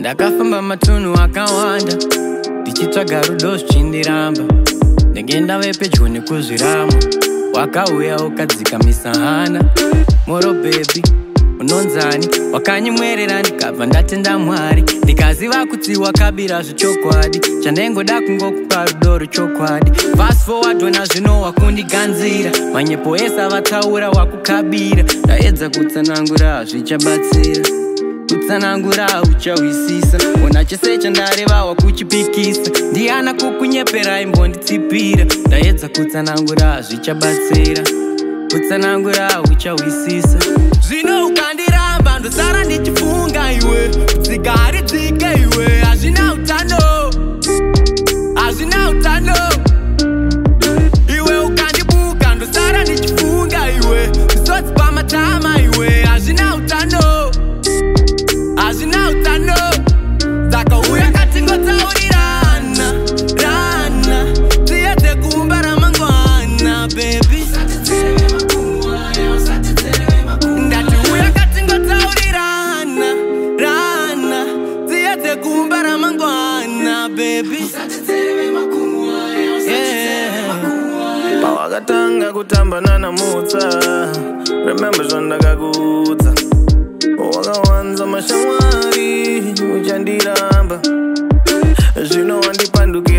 Ndakafamba matunhu akawanda ndichitsvaga rudo zvichindiramba. Ndengenda vepedyo nekuzviramo wakauya ukadzika misahana. Moro baby unonzani wakanyimwerera ndikabva ndatenda Mwari. Ndikaziva kuti wakabira zvechokwadi chandengoda kungokupa rudo rwechokwadi. Fast forward wena zvino wakundiganzira manyepo ese avataura wakukabira. Ndaedza kutsanangura hazvichabatsira kutsanangura uchawisisa. Ona chese chandareva wakuchipikisa ndiana kukunyepera imbonditsipira. Ndaedza kutsanangura hazvichabatsira kutsanangura uchawisisa. Zvino ukandiramba ndosara ndichifunga iwe dzikaridzike iwe hazvina utano hazvina utano. Iwe ukandibuka ndosara ndichifunga iwe misodzi pamatama iwe hazvina utano hazvina utano. Dzakauya katingotaurirana rana tiedze kuumba ramangwana baby. Ndati uya katingotaurirana rana tiedze kuumba ramangwana baby. Pawakatanga kutamba nanamutsa remember zvandakakuudza. Wakawanza mashamwari uchandiramba zvino wandipandukira